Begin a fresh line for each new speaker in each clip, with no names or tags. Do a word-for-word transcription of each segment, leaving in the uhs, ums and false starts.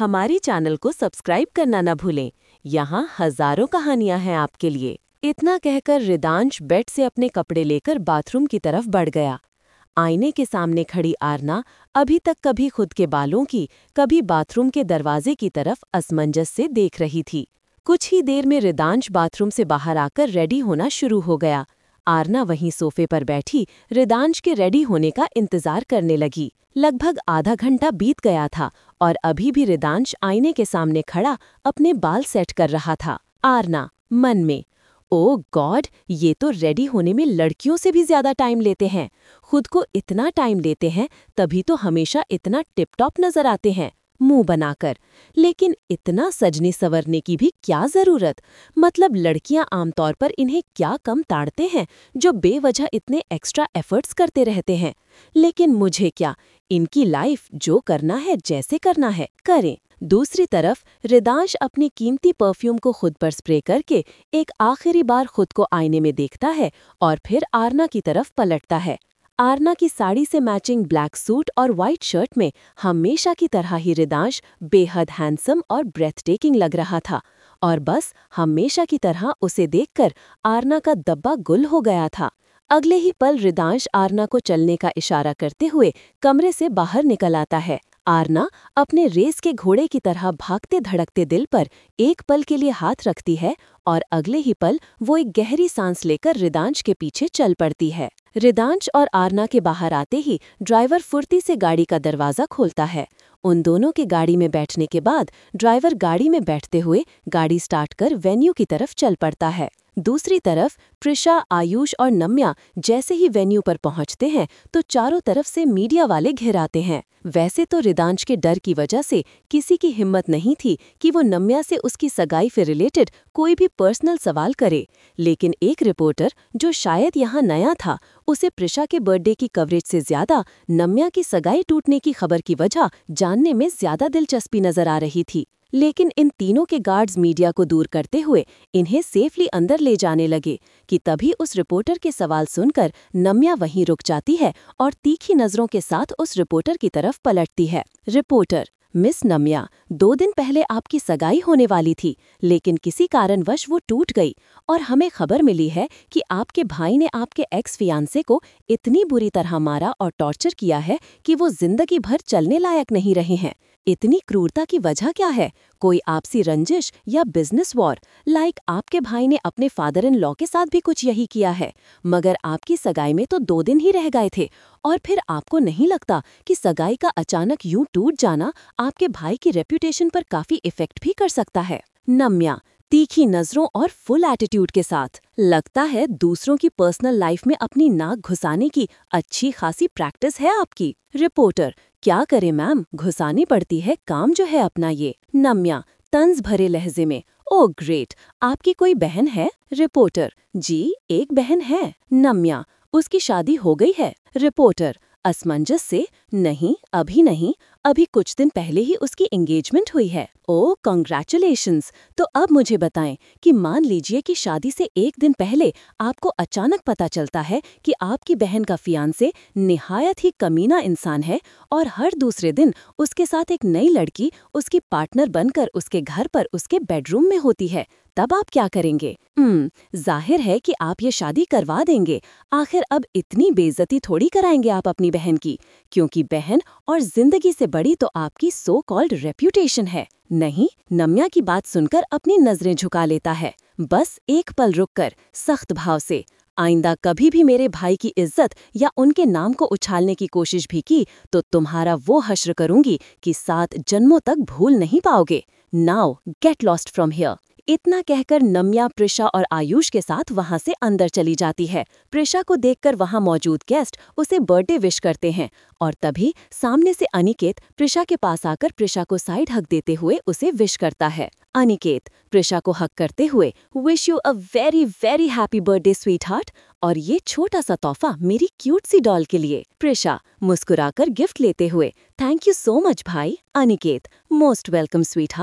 हमारी चैनल को सब्सक्राइब करना न भूलें। यहाँ हजारों कहानियां हैं आपके लिए। इतना कहकर रिदांश बेड से अपने कपड़े लेकर बाथरूम की तरफ बढ़ गया। आईने के सामने खड़ी आरना अभी तक कभी खुद के बालों की, कभी बाथरूम के दरवाजे की तरफ असमंजस से देख रही थी। कुछ ही देर में रिदांश बाथरूम से बाहर आकर रेडी होना शुरू हो गया। आरना वहीं सोफे पर बैठी रिदांश के रेडी होने का इंतजार करने लगी। लगभग आधा घंटा बीत गया था और अभी भी रिदांश आईने के सामने खड़ा अपने बाल सेट कर रहा था। आरना मन में, ओह गॉड, ये तो रेडी होने में लड़कियों से भी ज्यादा टाइम लेते हैं। खुद को इतना टाइम लेते हैं तभी तो हमेशा इतना टिप टॉप नजर आते हैं मुंह बनाकर। लेकिन इतना सजने संवरने की भी क्या जरूरत? मतलब लड़कियां आमतौर पर इन्हें क्या कम ताड़ते हैं जो बेवजह इतने एक्स्ट्रा एफर्ट्स करते रहते हैं। लेकिन मुझे क्या, इनकी लाइफ जो करना है जैसे करना है करें। दूसरी तरफ रिदांश अपनी कीमती परफ्यूम को खुद पर स्प्रे करके एक आखिरी बार खुद को आईने में देखता है और फिर आरना की तरफ पलटता है। आरना की साड़ी से मैचिंग ब्लैक सूट और वाइट शर्ट में हमेशा की तरह ही रिदांश बेहद हैंडसम और ब्रेथ टेकिंग लग रहा था। और बस हमेशा की तरह उसे देखकर आरना का दब्बा गुल हो गया था। अगले ही पल रिदांश आरना को चलने का इशारा करते हुए कमरे से बाहर निकल आता है। आरना अपने रेस के घोड़े की तरह भागते धड़कते दिल पर एक पल के लिए हाथ रखती है और अगले ही पल वो एक गहरी सांस लेकर रिदांश के पीछे चल पड़ती है। रिदांश और आरना के बाहर आते ही ड्राइवर फुर्ती से गाड़ी का दरवाजा खोलता है। उन दोनों के गाड़ी में बैठने के बाद ड्राइवर गाड़ी में बैठते हुए गाड़ी स्टार्ट कर वेन्यू की तरफ चल पड़ता है। दूसरी तरफ प्रिशा, आयुष और नम्या जैसे ही वेन्यू पर पहुंचते हैं तो चारों तरफ से मीडिया वाले घिर आते हैं। वैसे तो रिदांश के डर की वजह से किसी की हिम्मत नहीं थी कि वो नम्या से उसकी सगाई से रिलेटेड कोई भी पर्सनल सवाल करे, लेकिन एक रिपोर्टर जो शायद यहाँ नया था, उसे प्रिशा के बर्थडे की कवरेज से ज्यादा नम्या की सगाई टूटने की खबर की वजह जानने में ज्यादा दिलचस्पी नजर आ रही थी। लेकिन इन तीनों के गार्ड्स मीडिया को दूर करते हुए इन्हें सेफली अंदर ले जाने लगे कि तभी उस रिपोर्टर के सवाल सुनकर नम्या वहीं रुक जाती है और तीखी नजरों के साथ उस रिपोर्टर की तरफ पलटती है। रिपोर्टर, मिस नम्या, दो दिन पहले आपकी सगाई होने वाली थी, लेकिन किसी कारणवश वो टूट गई और हमें खबर मिली है कि आपके भाई ने आपके एक्स फियांसे को इतनी बुरी तरह मारा और टॉर्चर किया है कि वो जिंदगी भर चलने लायक नहीं रहे हैं। इतनी क्रूरता की वजह क्या है? कोई आपसी रंजिश या बिजनेस वॉर? लाइक आपके भाई ने अपने फादर इन लॉ के साथ भी कुछ यही किया है, मगर आपकी सगाई में तो दो दिन ही रह गए थे और फिर आपको नहीं लगता कि सगाई का अचानक यूं टूट जाना आपके भाई की रेप्यूटेशन पर काफी इफेक्ट भी कर सकता है? नम्या तीखी नजरों और फुल एटीट्यूड के साथ, लगता है दूसरों की पर्सनल लाइफ में अपनी नाक घुसाने की अच्छी खासी प्रैक्टिस है आपकी। रिपोर्टर, क्या करे मैम, घुसानी पड़ती है, काम जो है अपना ये। नम्या तंज भरे लहजे में, ओह ग्रेट, आपकी कोई बहन है? रिपोर्टर, जी एक बहन है। नम्या, उसकी शादी हो गई है? रिपोर्टर असमंजस से, नहीं अभी नहीं, अभी कुछ दिन पहले ही उसकी एंगेजमेंट हुई है। Oh congratulations. तो अब मुझे बताएं कि मान लीजिए कि शादी से एक दिन पहले आपको अचानक पता चलता है कि आपकी बहन का फियांसे निहायत ही कमीना इंसान है और हर दूसरे दिन उसके साथ एक नई लड़की उसकी पार्टनर बनकर उसके घर पर उसके बेडरूम में होती है, तब आप क्या करेंगे? हम्म जाहिर है कि आप ये शादी करवा देंगे। आखिर अब इतनी बेइज्जती थोड़ी कराएंगे आप अपनी बहन की, क्योंकि बहन और जिंदगी से बड़ी तो आपकी सो कॉल्ड रेप्यूटेशन है। नहीं, नम्या की बात सुनकर अपनी नजरें झुका लेता है, बस एक पल रुककर सख्त भाव से, आइंदा कभी भी मेरे भाई की इज्जत या उनके नाम को उछालने की कोशिश भी की तो तुम्हारा वो हश्र करूंगी कि सात जन्मों तक भूल नहीं पाओगे। Now get lost from here. इतना कहकर नम्या प्रिशा और आयुष के साथ वहां से अंदर चली जाती है। प्रिशा को देखकर वहां मौजूद गेस्ट उसे बर्थडे विश करते हैं और तभी सामने से अनिकेत प्रिशा के पास आकर प्रिशा को साइड हग देते हुए उसे विश करता है। अनिकेत प्रिशा को हक करते हुए, wish you a very very happy birthday sweetheart, और ये छोटा सा तोहफा मेरी क्यूट सी डॉल के लिए। प्रिशा मुस्कुराकर गिफ्ट लेते हुए, थैंक यू सो मच भाई। Aniket, most welcome sweetheart,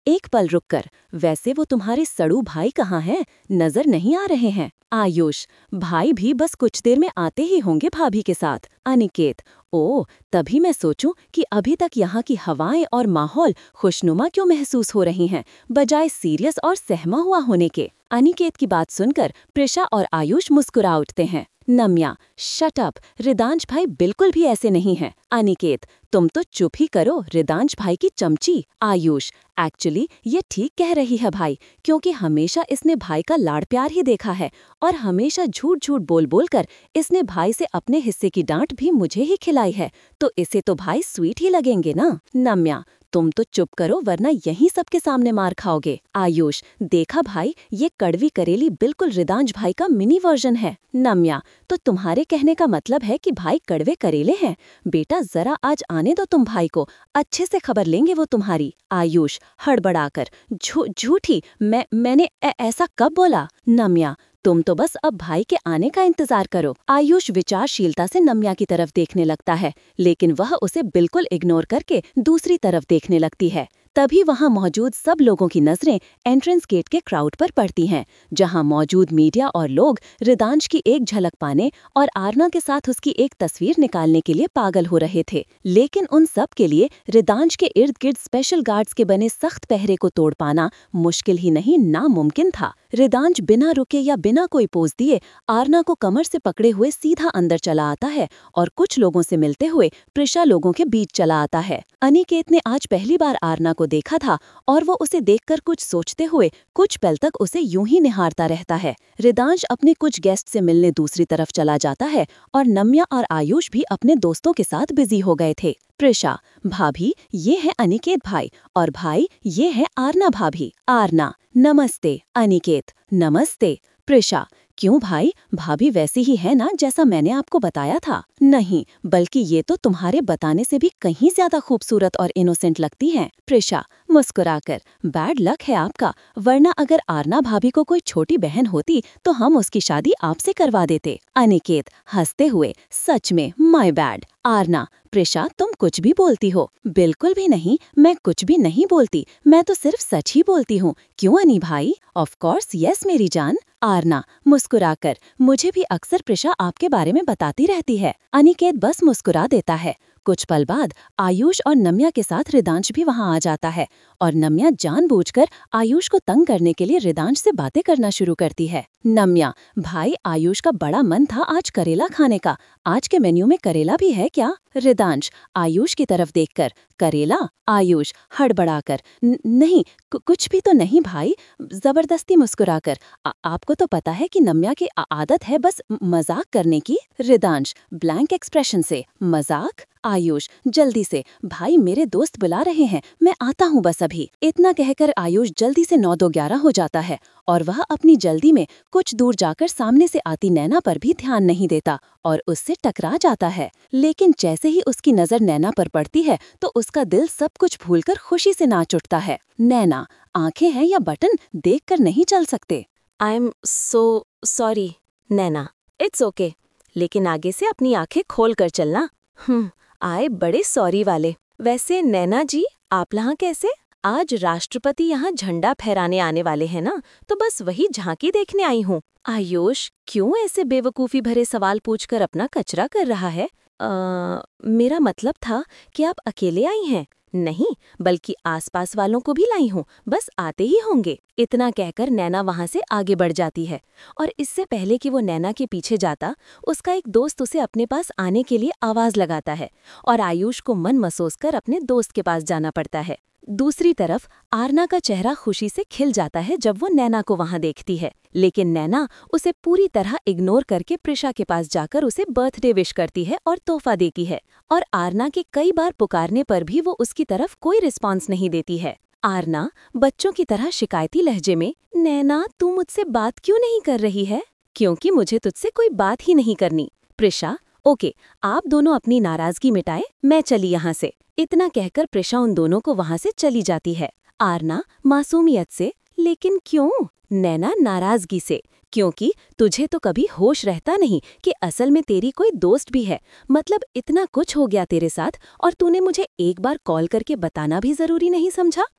एक पल रुककर, वैसे वो तुम्हारे सड़ू भाई कहाँ हैं? नजर नहीं आ रहे हैं? आयुष, भाई भी बस कुछ देर में आते ही होंगे भाभी के साथ। अनिकेत, ओह, तभी मैं सोचूं कि अभी तक यहाँ की हवाएं और माहौल खुशनुमा क्यों महसूस हो रही हैं, बजाय सीरियस और सहमा हुआ होने के। अनिकेत की बात सुनकर प्रिशा और आयुष मुस्कुरा उठते हैं। नम्या, शट अप, रिदांश भाई बिल्कुल भी ऐसे नहीं हैं। अनिकेत, तुम तो चुप ही करो, रिदांश भाई की चमची। आयुष, एक्चुअली ये ठीक कह रही है भाई, क्योंकि हमेशा इसने भाई का लाड़ प्यार ही देखा है और हमेशा झूठ झूठ बोल बोल कर इसने भाई से अपने हिस्से की डांट भी मुझे ही खिलाई है, तो इसे तो भाई स्वीट ही लगेंगे ना। नम्या, तुम तो चुप करो वरना यहीं सबके सामने मार खाओगे। आयुष, देखा भाई, ये कड़वी करेली बिल्कुल रिदांश भाई का मिनी वर्जन है। नम्या, तो तुम्हारे कहने का मतलब है कि भाई कड़वे करेले हैं? बेटा जरा आज आने दो तुम भाई को, अच्छे से खबर लेंगे वो तुम्हारी। आयुष हड़बड़ाकर, झू झूठी, मैं मैंने ऐ- ऐसा कब बोला? नम्या, तुम तो बस अब भाई के आने का इंतजार करो। आयुष विचारशीलता से नम्या की तरफ देखने लगता है, लेकिन वह उसे बिल्कुल इग्नोर करके दूसरी तरफ देखने लगती है। तभी वहां मौजूद सब लोगों की नजरें एंट्रेंस गेट के क्राउड पर पड़ती हैं, जहां मौजूद मीडिया और लोग रिदांश की एक झलक पाने और आरना के साथ उसकी एक तस्वीर निकालने के लिए पागल हो रहे थे। लेकिन उन सब के लिए रिदांश के इर्द गिर्द स्पेशल गार्ड्स के बने सख्त पहरे को तोड़ पाना मुश्किल ही नहीं नामुमकिन था। रिदांश बिना रुके या बिना कोई पोज दिए आरना को कमर से पकड़े हुए सीधा अंदर चला आता है और कुछ लोगों से मिलते हुए प्रिशा लोगों के बीच चला आता है। अनिकेत ने आज पहली बार आरना को देखा था और वो उसे देखकर कुछ सोचते हुए कुछ पल तक उसे यूं ही निहारता रहता है। रिदांश अपने कुछ गेस्ट से मिलने दूसरी तरफ चला जाता है और नम्या और आयुष भी अपने दोस्तों के साथ बिजी हो गए थे। प्रिशा, भाभी ये है अनिकेत भाई और भाई ये है आरना भाभी। आरना, नमस्ते। अनिकेत, नमस्ते। प्रिशा, क्यों भाई, भाभी वैसी ही है ना जैसा मैंने आपको बताया था? नहीं, बल्कि ये तो तुम्हारे बताने से भी कहीं ज्यादा खूबसूरत और इनोसेंट लगती हैं। प्रिशा मुस्कुराकर, बैड लक है आपका, वरना अगर आरना भाभी को कोई छोटी बहन होती तो हम उसकी शादी आपसे करवा देते। अनिकेत हंसते हुए, सच में माय बैड। आरना, प्रिशा तुम कुछ भी बोलती हो? बिल्कुल भी नहीं, मैं कुछ भी नहीं बोलती, मैं तो सिर्फ सच ही बोलती हूँ। क्यों अनी भाई? ऑफ कोर्स यस मेरी जान। आरना मुस्कुराकर, मुझे भी अक्सर प्रिशा आपके बारे में बताती रहती है। अनिकेत बस मुस्कुरा देता है। कुछ पल बाद आयुष और नम्या के साथ रिदांश भी वहां आ जाता है और नम्या जानबूझकर आयुष को तंग करने के लिए रिदांश से बातें करना शुरू करती है। नम्या, भाई आयुष का बड़ा मन था आज करेला खाने का, आज के मेन्यू में करेला भी है क्या? रिदांश आयुष की तरफ देखकर, करेला? आयुष हड़बड़ाकर, नहीं, कुछ भी तो नहीं भाई। जबरदस्ती मुस्कुराकर, आ, आपको तो पता है कि नम्या की आ, आदत है बस मजाक करने की। रिदांश ब्लैंक एक्सप्रेशन से, मजाक? आयुष जल्दी से, भाई मेरे दोस्त बुला रहे हैं, मैं आता हूँ बस अभी। इतना कहकर आयुष जल्दी से नौ दो ग्यारह हो जाता है और वह अपनी जल्दी में कुछ दूर जाकर सामने से आती नैना पर भी ध्यान नहीं देता और उससे टकरा जाता है। लेकिन जैसे ही उसकी नजर नैना पर पड़ती है तो उसका दिल सब कुछ भूलकर खुशी से नाच उठता है। नैना, आंखें हैं या बटन देखकर नहीं चल सकते?
I am so sorry Naina, it's okay, लेकिन आगे से अपनी आंखें खोल कर चलना। हम्म आए बड़े सॉरी वाले। वैसे नैना जी, आप यहाँ कैसे? आज राष्ट्रपति यहाँ झंडा फहराने आने वाले हैं ना, तो बस वही झांकी देखने आई हूँ। आयुष क्यों ऐसे बेवकूफ़ी भरे सवाल पूछकर अपना कचरा कर रहा है? आ, मेरा मतलब था कि आप अकेले आई हैं? नहीं, बल्कि आसपास वालों को भी लाई हूँ, बस आते ही होंगे। इतना कहकर नैना वहाँ से आगे बढ़ जाती है और इससे पहले कि वो नैना के पीछे जाता, उसका एक दोस्त उसे अपने पास आने के लिए आवाज़ लगाता है और आयुष को मन मसोस कर अपने दोस्त के पास जाना पड़ता है। दूसरी तरफ आरना का चेहरा खुशी से खिल जाता है जब वो नैना को वहाँ देखती है, लेकिन नैना उसे पूरी तरह इग्नोर करके प्रिशा के पास जाकर उसे बर्थडे विश करती है और तोहफा देती है और आरना के कई बार पुकारने पर भी वो उसकी तरफ कोई रिस्पॉन्स नहीं देती है। आरना बच्चों की तरह शिकायती लहजे में, नैना तू मुझसे बात क्यों नहीं कर रही है? क्योंकि मुझे तुझसे कोई बात ही नहीं करनी। प्रिशा, ओके, आप दोनों अपनी नाराजगी मिटाए, मैं चली यहाँ से। इतना कहकर प्रिशा उन दोनों को वहाँ से चली जाती है। आरना मासूमियत से, लेकिन क्यों? नैना नाराजगी से, क्योंकि तुझे तो कभी होश रहता नहीं कि असल में तेरी कोई दोस्त भी है। मतलब इतना कुछ हो गया तेरे साथ और तूने मुझे एक बार कॉल करके बताना भी जरूरी नहीं समझा?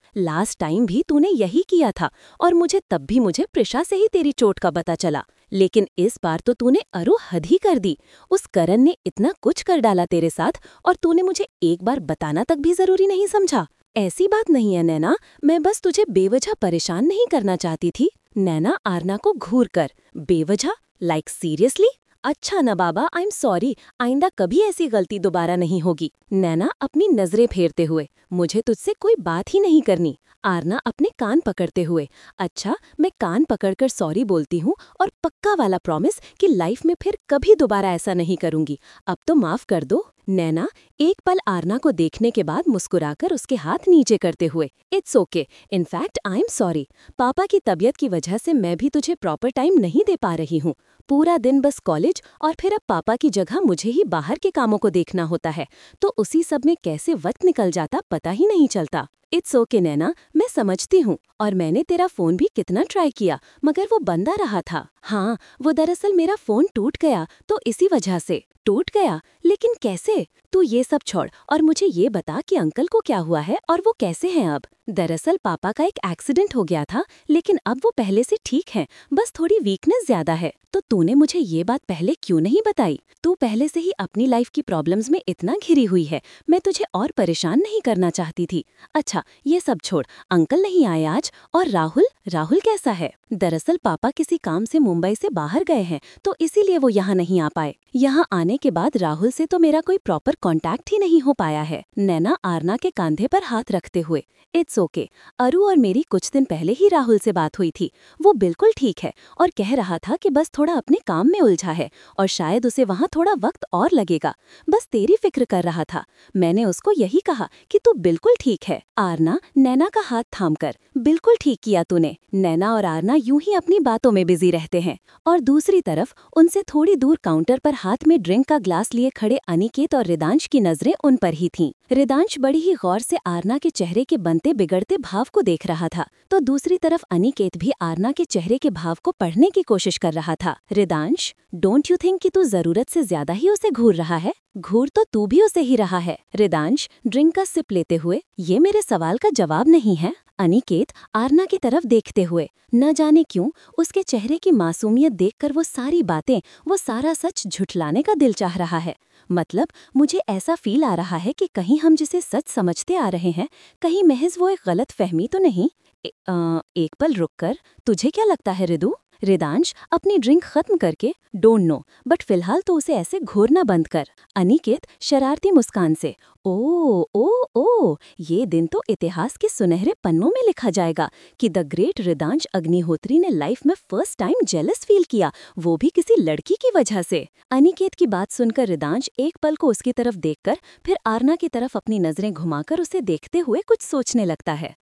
लास्ट टाइम भी तूने यही किया था और मुझे तब भी मुझे प्रिशा से ही तेरी चोट का पता चला, लेकिन इस बार तो तूने अरु हद ही कर दी। उस करण ने इतना कुछ कर डाला तेरे साथ और तूने मुझे एक बार बताना तक भी जरूरी नहीं समझा। ऐसी बात नहीं है नैना, मैं बस तुझे बेवजह परेशान नहीं करना चाहती थी। नैना आरना को घूर कर, बेवजह? Like seriously? अच्छा ना बाबा, आई एम सॉरी, आइंदा कभी ऐसी गलती दोबारा नहीं होगी। नैना अपनी नजरें फेरते हुए, मुझे तुझसे कोई बात ही नहीं करनी। आरना अपने कान पकड़ते हुए, अच्छा मैं कान पकड़कर सॉरी बोलती हूँ और पक्का वाला प्रॉमिस कि लाइफ में फिर कभी दोबारा ऐसा नहीं करूंगी। अब तो माफ कर दो। नैना एक पल आरना को देखने के बाद मुस्कुराकर उसके हाथ नीचे करते हुए, it's okay, in fact I am sorry. पापा की तबीयत की वजह से मैं भी तुझे प्रॉपर टाइम नहीं दे पा रही हूँ। पूरा दिन बस कॉलेज और फिर अब पापा की जगह मुझे ही बाहर के कामों को देखना होता है, तो उसी सब में कैसे वक्त निकल जाता पता ही नहीं चलता। इट्स ओके नैना, मैं समझती हूँ और मैंने तेरा फोन भी कितना ट्राई किया मगर वो बंदा रहा था। हाँ, वो दरअसल मेरा फोन टूट गया तो इसी वजह से। टूट गया? लेकिन कैसे? तू ये सब छोड़ और मुझे ये बता कि अंकल को क्या हुआ है और वो कैसे हैं अब? दरअसल पापा का एक एक्सीडेंट हो गया था, लेकिन अब वो पहले से ठीक हैं, बस थोड़ी वीकनेस ज्यादा है। तो तूने मुझे ये बात पहले क्यों नहीं बताई? तू पहले से ही अपनी लाइफ की प्रॉब्लम्स में इतना घिरी हुई है, मैं तुझे और परेशान नहीं करना चाहती थी। अच्छा ये सब छोड़, अंकल नहीं आए आज? और राहुल राहुल कैसा है? दरअसल पापा किसी काम से मुंबई से बाहर गए हैं, तो इसीलिए वो यहाँ नहीं आ पाए। यहाँ आने के बाद राहुल से तो मेरा कोई प्रॉपर कांटेक्ट ही नहीं हो पाया है। नैना आरना के कंधे पर हाथ रखते हुए, इट्स ओके, अरु और मेरी कुछ दिन पहले ही राहुल से बात हुई थी। वो बिल्कुल ठीक है और कह रहा था कि बस थोड़ा अपने काम में उलझा है और शायद उसे वहाँ थोड़ा वक्त और लगेगा। बस तेरी फिक्र कर रहा था। मैंने उसको यही कहा कि तू बिल्कुल ठीक है। आरना नैना का हाथ थामकर, बिल्कुल ठीक किया तूने। नैना और आरना यूं ही अपनी बातों में बिजी रहते हैं और दूसरी तरफ उनसे थोड़ी दूर काउंटर पर हाथ में ड्रिंक का ग्लास लिए खड़े अनिकेत और रिदांश की नजरें उन पर ही थीं। रिदांश बड़ी ही गौर से आरना के चेहरे के बनते बिगड़ते भाव को देख रहा था, तो दूसरी तरफ अनिकेत भी आरना के चेहरे के भाव को पढ़ने की कोशिश कर रहा था। रिदांश, डोंट यू थिंक कि तू जरूरत से ज्यादा ही उसे घूर रहा है? घूर तो तू भी उसे ही रहा है। रिदांश ड्रिंक का सिप लेते हुए, ये मेरे सवाल का जवाब नहीं है। अनिकेत आरना की तरफ देखते हुए, न जाने क्यों उसके चेहरे की मासूमियत देखकर वो सारी बातें, वो सारा सच झुठलाने का दिल चाह रहा है। मतलब मुझे ऐसा फील आ रहा है कि कहीं हम जिसे सच समझते आ रहे हैं, कहीं महज वो एक गलत फहमी तो नहीं। ए, आ, एक पल रुककर, तुझे क्या लगता है रिदु? रिदांश अपनी ड्रिंक खत्म करके, डोंट नो, बट फिलहाल तो उसे ऐसे घूरना बंद कर। अनिकेत शरारती मुस्कान से, ओ ओ ओ ये दिन तो इतिहास के सुनहरे पन्नों में लिखा जाएगा कि द ग्रेट रिदांश अग्निहोत्री ने लाइफ में फर्स्ट टाइम जेलस फील किया, वो भी किसी लड़की की वजह से। अनिकेत की बात सुनकर रिदांश एक पल को उसकी तरफ देखकर फिर आरना की तरफ अपनी नजरें घुमाकर उसे देखते हुए कुछ सोचने लगता है।